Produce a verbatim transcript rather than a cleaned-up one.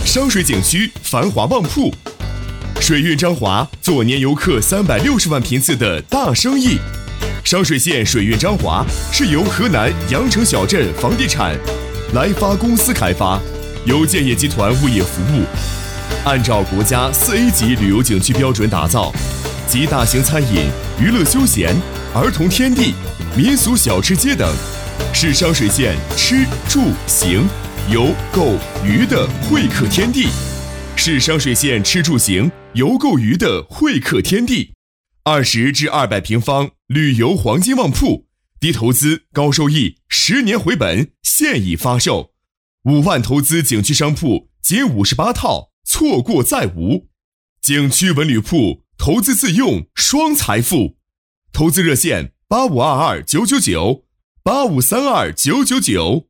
商水景区繁华旺铺。水韵彰华做年游客三百六十万频次的大生意。商水县水韵彰华是由河南阳城小镇房地产来发公司开发，由建业集团物业服务，按照国家四 A 级旅游景区标准打造，集大型餐饮、娱乐休闲、儿童天地、民俗小吃街等，是商水县吃住行游购娱的会客天地，是商水县吃住行游购娱的会客天地。二十至二百平方旅游黄金旺铺，低投资高收益，十年回本，现已发售。五万投资景区商铺仅五十八套，错过再无。景区文旅铺投资自用双财富，投资热线八五二二九九九八五三二九九九。